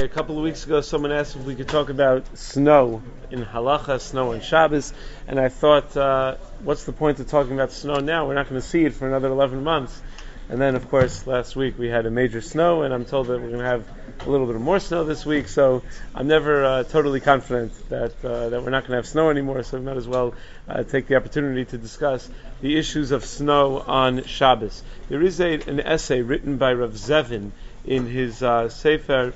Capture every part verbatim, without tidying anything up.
a couple of weeks ago someone asked if we could talk about snow in halacha, snow on Shabbos, and I thought, uh, what's the point of talking about snow now? We're not going to see it for another eleven months. And then, of course, last week we had a major snow, and I'm told that we're going to have a little bit more snow this week, so I'm never uh, totally confident that uh, that we're not going to have snow anymore, so we might as well uh, take the opportunity to discuss the issues of snow on Shabbos. There is a, an essay written by Rav Zevin in his uh, Sefer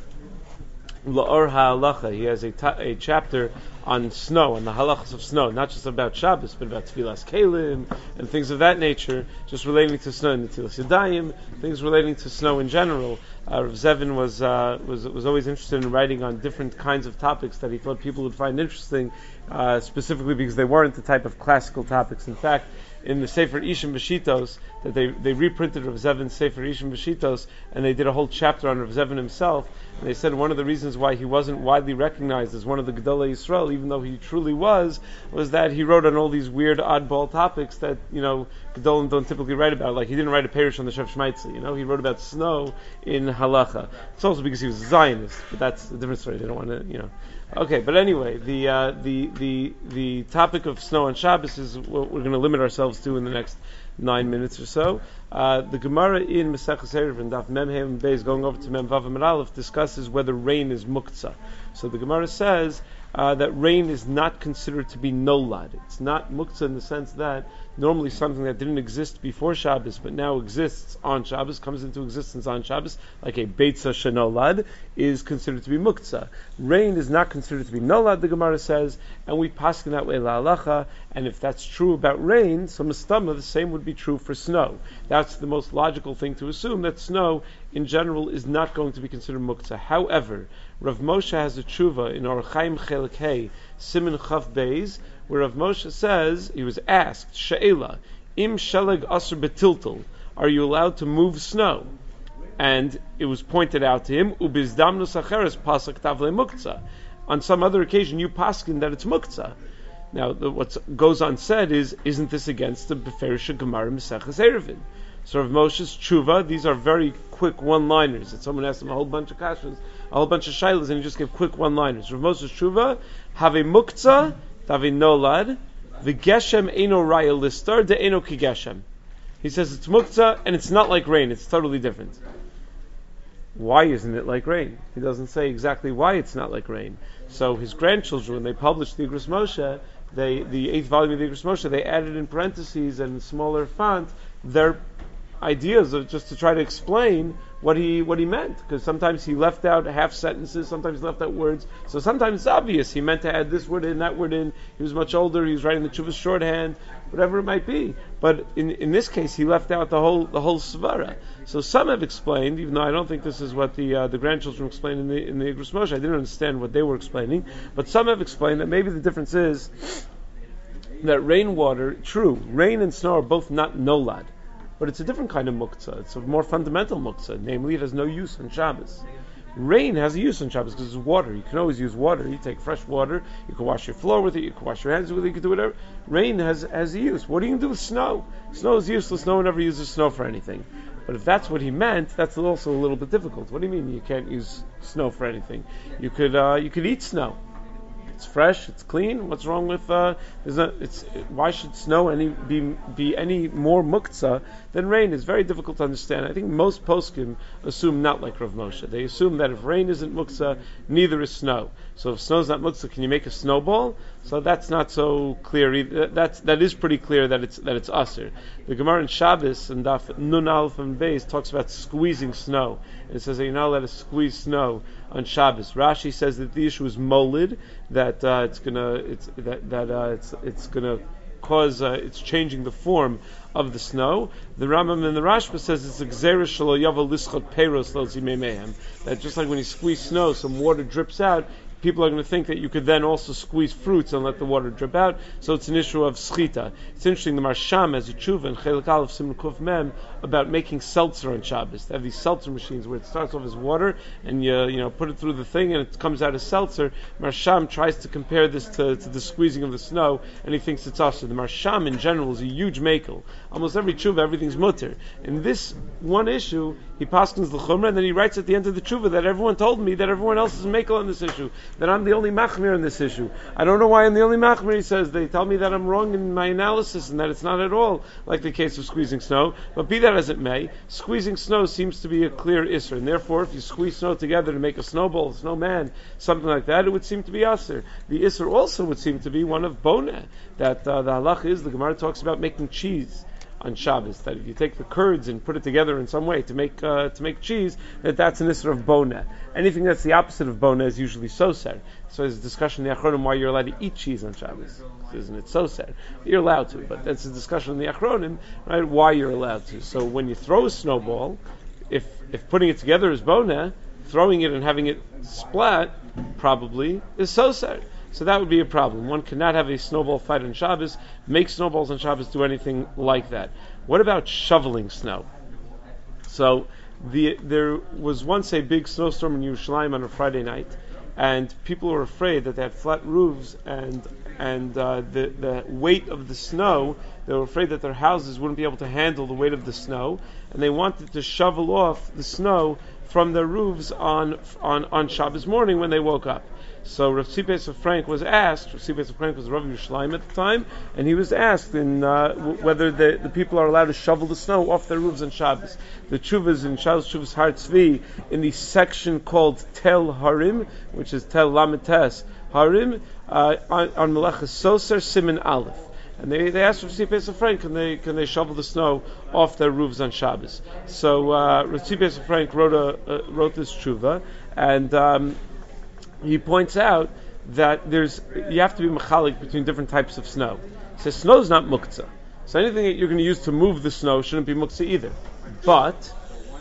La'or HaHalacha. He has a, ta- a chapter on snow, on the halachas of snow, not just about Shabbos, but about Tfilas Kelim and things of that nature, just relating to snow and Netilas Yadayim, things relating to snow in general. Uh, Rav Zevin was, uh, was was always interested in writing on different kinds of topics that he thought people would find interesting, uh, specifically because they weren't the type of classical topics. In fact, in the Sefer Ishim Beshitos, that they, they reprinted Rav Zevin's Sefer Ishim Beshitos, and they did a whole chapter on Rav Zevin himself, and they said one of the reasons why he wasn't widely recognized as one of the Gedolei Yisrael, even though he truly was, was that he wrote on all these weird, oddball topics that, you know, Gedolim don't typically write about. Like, he didn't write a parish on the Shev Shmaitzi, you know, he wrote about snow in halacha. It's also because he was a Zionist, but that's a different story. They don't want to, you know. Okay, but anyway, the uh, the the the topic of snow on Shabbos is what we're going to limit ourselves to in the next nine minutes or so. Uh, the Gemara in Maseches Eruvin, Daf Mem Hem Beis, going over to Mem Vav Amud Aleph, discusses whether rain is muktzah. So the Gemara says uh, that rain is not considered to be nolad. It's not muktzah in the sense that normally something that didn't exist before Shabbos but now exists on Shabbos, comes into existence on Shabbos, like a beitza shenolad, is considered to be muktzah. Rain is not considered to be nolad, the Gemara says, and we paskin that way la'alacha, and if that's true about rain, so mustama, the same would be true for snow. That's the most logical thing to assume, that snow in general is not going to be considered muktzah. However, Rav Moshe has a tshuva in Orach Chaim Chelik Hey, Siman Chaf Beis, where Rav Moshe says, he was asked, She'ela, im sheleg asr betiltel, are you allowed to move snow? And it was pointed out to him, ubizdamnus acheres pasak tavle muktzah. On some other occasion, you paskin that it's muktzah. Now, what goes on said is, isn't this against the Beferish Gemara Maseches Eruvin? So Rav Moshe's tshuva, these are very quick one-liners. That someone asked him a whole bunch of kashas, a whole bunch of shaylas, and he just gave quick one-liners. Rav Moshe's tshuva, have a muktzah, have a nolad, v'geshem eino raya listar, de eino ki geshem. He says it's muktzah, and it's not like rain, it's totally different. Why isn't it like rain? He doesn't say exactly why it's not like rain. So his grandchildren, when they published the Igros Moshe, they, the eighth volume of the Igros Moshe, they added in parentheses and smaller font their ideas of just to try to explain what he what he meant, because sometimes he left out half sentences, sometimes he left out words. So sometimes it's obvious he meant to add this word in, that word in. He was much older. He was writing the Chuvas shorthand, whatever it might be. But in in this case, he left out the whole the whole svara. So some have explained, even though I don't think this is what the uh, the grandchildren explained in the in the Igros Moshe. I didn't understand what they were explaining, but some have explained that maybe the difference is that rainwater, true, rain and snow are both not nolad. But it's a different kind of muktzah. It's a more fundamental muktzah. Namely, it has no use on Shabbos. Rain has a use on Shabbos because it's water. You can always use water. You take fresh water. You can wash your floor with it. You can wash your hands with it. You can do whatever. Rain has has a use. What are you going to do with snow? Snow is useless. No one ever uses snow for anything. But if that's what he meant, that's also a little bit difficult. What do you mean you can't use snow for anything? You could uh, you could eat snow. It's fresh, it's clean. What's wrong with? Uh, there's a, it's why should snow any be be any more muktzah than rain? It's very difficult to understand. I think most poskim assume not like Rav Moshe. They assume that if rain isn't muktzah, neither is snow. So if snow's not muktzah, can you make a snowball? So that's not so clear. Either. That's that is pretty clear that it's that it's aser. The Gemara in Shabbos and Daf Nun Aleph and Beis talks about squeezing snow. And it says that you're not allowed to squeeze snow on Shabbos. Rashi says that the issue is molid, that uh, it's gonna it's that that uh, it's it's gonna cause uh, it's changing the form of the snow. The Rambam and the Rashba says it's exeris shelo yava lischot peiros lo zimei mehem, that just like when you squeeze snow, some water drips out. people are going to think that you could then also squeeze fruits and let the water drip out. So it's an issue of schita. It's interesting. The Marsham has a tshuva in Chelik Aleph Siman Kuf Mem about making seltzer on Shabbos. They have these seltzer machines where it starts off as water and you you know put it through the thing and it comes out as seltzer. Marsham tries to compare this to, to the squeezing of the snow, and he thinks it's also. The Marsham in general is a huge makel. Almost every tshuva, everything's mutter. In this one issue, he paskins the chumrah, and then he writes at the end of the tshuva that everyone told me that everyone else is makel on this issue, that I'm the only machmir on this issue. I don't know why I'm the only machmir. He says they tell me that I'm wrong in my analysis and that it's not at all like the case of squeezing snow. But be that as it may, squeezing snow seems to be a clear isser, and therefore, if you squeeze snow together to make a snowball, a snowman, something like that, it would seem to be aser. The isser also would seem to be one of boneh. That uh, the halach is the Gemara talks about making cheese on Shabbos, that if you take the curds and put it together in some way to make uh, to make cheese, that that's an isser of boneh. Anything that's the opposite of boneh is usually soser. So there's a discussion in the Achronim why you're allowed to eat cheese on Shabbos. Isn't it soser? You're allowed to, but that's a discussion in the Achronim, right? Why you're allowed to. So when you throw a snowball, if if putting it together is boneh, throwing it and having it splat probably is soser. So that would be a problem. One cannot have a snowball fight on Shabbos, make snowballs on Shabbos, do anything like that. What about shoveling snow? So the, there was once a big snowstorm in Yerushalayim on a Friday night, and people were afraid that they had flat roofs and and uh, the, the weight of the snow, they were afraid that their houses wouldn't be able to handle the weight of the snow, and they wanted to shovel off the snow from their roofs on on, on Shabbos morning when they woke up. So Rav Tzipes of Frank was asked, Rav Tzipes of Frank was Rav Yerushalayim at the time, and he was asked in uh, w- whether the, the people are allowed to shovel the snow off their roofs on Shabbos. The Tshuvas in Shabbos Tshuvas Har Tzvi, in the section called Tel Harim, which is Tel Lametes Harim, uh, on, on Melechas Soser Siman Aleph. And they, they asked Rav Tzipes of Frank, can they can they shovel the snow off their roofs on Shabbos? So uh, Rav Tzipes of Frank wrote a uh, wrote this tshuva, and um, he points out that there's you have to be mechalik between different types of snow. He says snow is not muktzah, so anything that you're going to use to move the snow shouldn't be muktzah either. But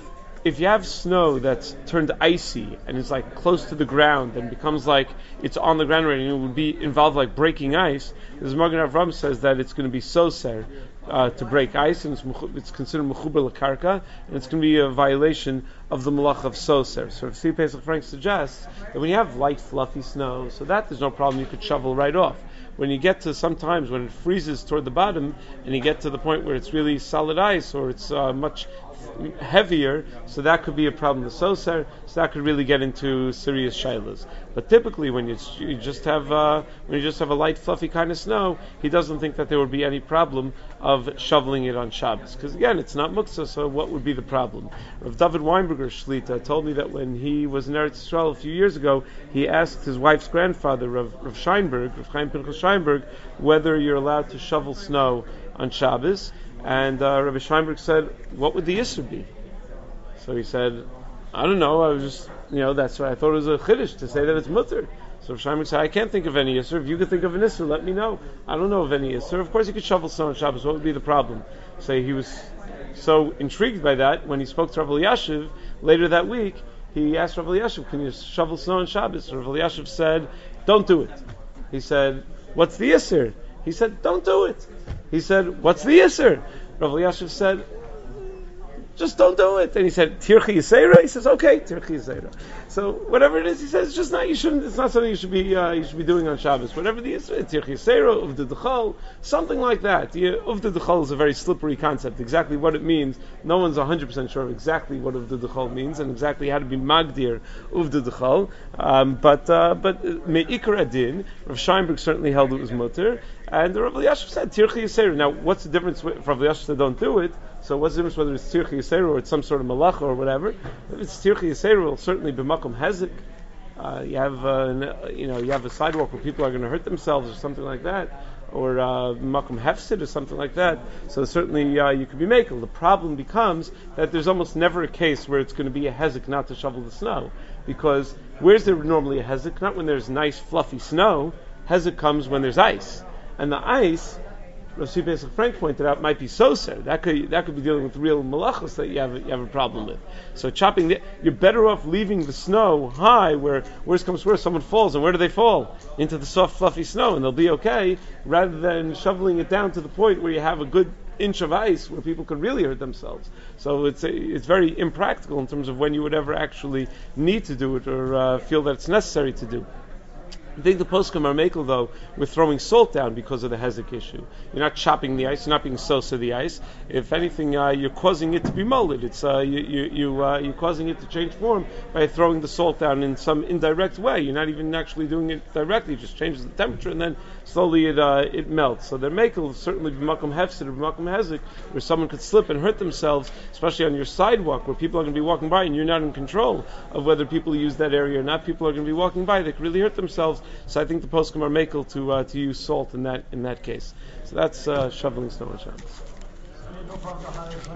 if you have snow that's turned icy and is like close to the ground and becomes like it's on the ground already and it would be involved like breaking ice, the Magen Avram says that it's going to be soser uh, to break ice, and it's, it's considered mechuber lekarka, and it's going to be a violation of the malach of soser. So Tzvi Pesach Frank suggests that when you have light fluffy snow, so that there's no problem, you could shovel right off. When you get to sometimes when it freezes toward the bottom and you get to the point where it's really solid ice or it's uh, much heavier, so that could be a problem with soser, so that could really get into serious shaylas. But typically when you, you just have uh, when you just have a light fluffy kind of snow, he doesn't think that there would be any problem of shoveling it on Shabbos, because again it's not muktzah, so what would be the problem? Rav David Weinberger Shlita told me that when he was in Eretz Yisrael a few years ago, he asked his wife's grandfather, Rav, Rav Scheinberg, Rav Chaim Pinchas Scheinberg, whether you're allowed to shovel snow on Shabbos. And uh, Rabbi Scheinberg said, what would the Isser be? So he said, I don't know, I was just, you know, that's why I thought it was a chiddush to say that it's mutter. So Rabbi Scheinberg said, I can't think of any Isser. If you could think of an Isser, let me know. I don't know of any Isser. Of course you could shovel snow on Shabbos, what would be the problem? So he was so intrigued by that, when he spoke to Rav Elyashiv later that week, he asked Rav Elyashiv, can you shovel snow on Shabbos? Rav Elyashiv said, don't do it. He said, what's the Isser? He said, don't do it. He said, what's the Isser? Rav Elyashiv said, just don't do it. And he said, Tirchi Yisera? He says, okay, Tirchi Yisera. So whatever it is, he says, it's just not, you shouldn't, it's not something you should be, uh, you should be doing on Shabbos. Whatever the Isser, Tirchi Yisera, Uvda D'chol, something like that. The, Uvda D'chol is a very slippery concept. Exactly what it means, no one's one hundred percent sure of exactly what Uvda D'chol means and exactly how to be Magdir Uvda D'chol. Um, but, uh, but, Me'ikar Adin, Rav Scheinberg certainly held it was mutter. And the Rav Elyashiv said, Tirchi Yisera. Now, what's the difference if Rav Elyashiv said don't do it? So what's the difference whether it's Tirchi Yisera or it's some sort of malacha or whatever? If it's Tirchi Yisera, it'll certainly be makom hezek. Uh, you have, uh, you know, you have a sidewalk where people are going to hurt themselves or something like that, or uh, makom hefsid or something like that. So certainly uh, you could be makel. The problem becomes that there's almost never a case where it's going to be a hezek not to shovel the snow, because where's there normally a hezek? Not when there's nice fluffy snow. Hezek comes when there's ice. And the ice, Rashi Pesach Frank pointed out, might be soser. That could that could be dealing with real malachos that you have you have a problem with. So chopping the, you're better off leaving the snow high, where worst comes to worst, someone falls, and where do they fall? Into the soft, fluffy snow, and they'll be okay, rather than shoveling it down to the point where you have a good inch of ice where people could really hurt themselves. So it's a, it's very impractical in terms of when you would ever actually need to do it or uh, feel that it's necessary to do. I think the poskim are makel though with throwing salt down because of the hezek issue. You're not chopping the ice, you're not being sosa the ice. If anything, uh, you're causing it to be molded. It's uh, you you, you uh, you're causing it to change form by throwing the salt down in some indirect way. You're not even actually doing it directly. It just changes the temperature and then slowly it uh, it melts. So the makel certainly b'makom hefsid or b'makom hezek, where someone could slip and hurt themselves, especially on your sidewalk where people are going to be walking by and you're not in control of whether people use that area or not. People are going to be walking by; they could really hurt themselves. So I think the poskim are makel to uh, to use salt in that in that case. So that's uh, shoveling snow on Shabbos.